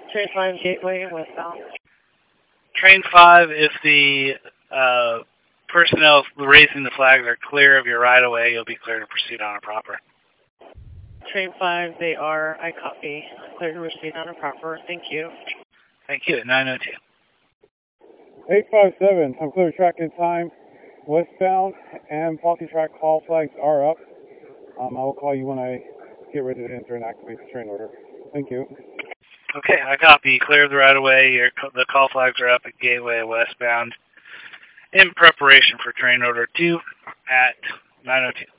Train 5 Gateway westbound. Train 5, if the personnel raising the flags are clear of your right-of-way, you'll be clear to proceed on a proper. Train 5, they are. I copy. Clear to proceed on a proper. Thank you. Thank you. 902. 857, I'm clear track in time. Westbound and faulty track call flags are up. I will call you when I get ready to enter and activate the train order. Thank you. Okay, I copy. Clear the right-of-way. The call flags are up at Gateway westbound in preparation for train order 2 at 902.